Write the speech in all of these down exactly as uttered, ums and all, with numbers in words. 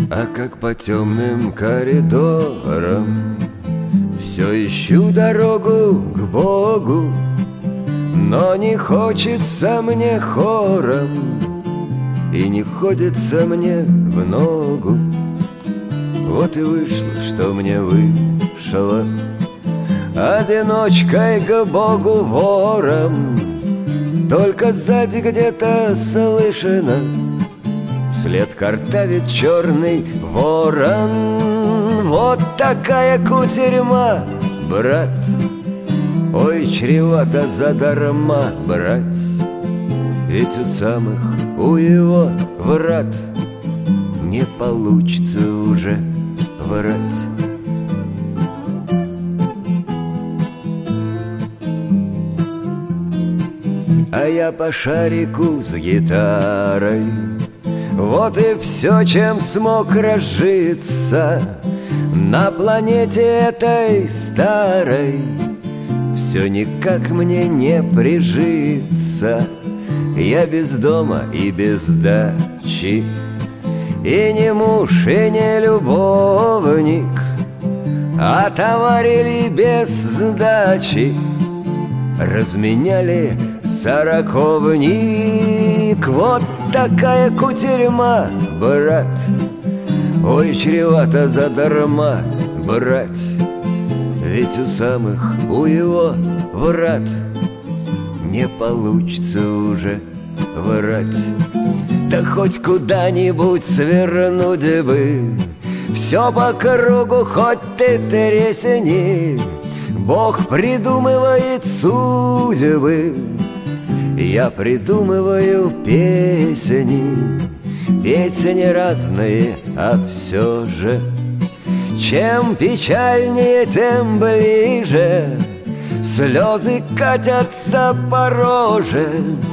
А как по темным коридорам все ищу дорогу к Богу, но не хочется мне хором и не ходится мне в ногу. Вот и вышло, что мне вышло одиночкой к Богу вором. Только сзади где-то слышно вслед картавит черный ворон. Вот такая кутерьма, брат, ой, чревато задарма брать. Ведь у самых, у его врат не получится уже врать. А я по шарику с гитарой, вот и все, чем смог разжиться на планете этой старой. Все никак мне не прижиться. Я без дома и без дачи, и не муж, и не любовник, а товарили без сдачи. Разменяли сороковник. Вот такая кутерьма, брат, ой, чревато задарма брать. Ведь у самых, у его врат не получится уже врать. Да хоть куда-нибудь свернуть бы, все по кругу хоть ты тресни. Бог придумывает судьбы, я придумываю песни. Песни разные, а все же чем печальнее, тем ближе слезы катятся по роже.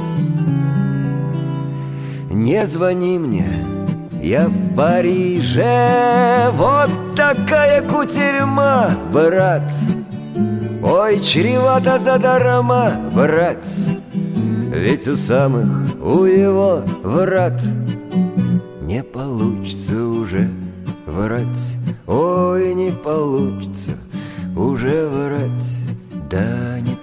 Не звони мне, я в Париже. Вот такая кутерьма, брат, ой, чревато задарма брать. Ведь у самых, у его врат не получится уже врать. Ой, не получится уже врать. Да не